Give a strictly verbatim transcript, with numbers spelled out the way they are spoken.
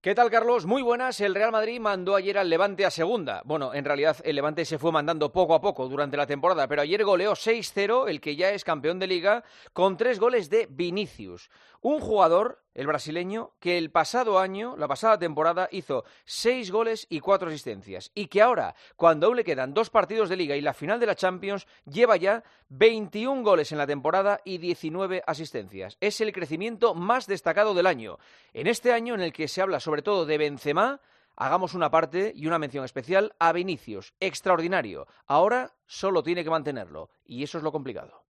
¿Qué tal, Carlos? Muy buenas. El Real Madrid mandó ayer al Levante a segunda. Bueno, en realidad el Levante se fue mandando poco a poco durante la temporada, pero ayer goleó seis cero, el que ya es campeón de Liga, con tres goles de Vinicius. Un jugador, el brasileño, que el pasado año, la pasada temporada, hizo seis goles y cuatro asistencias. Y que ahora, cuando aún le quedan dos partidos de Liga y la final de la Champions, lleva ya veintiún goles en la temporada y diecinueve asistencias. Es el crecimiento más destacado del año. En este año en el que se habla sobre todo de Benzema, hagamos una parte y una mención especial a Vinicius. Extraordinario. Ahora solo tiene que mantenerlo. Y eso es lo complicado.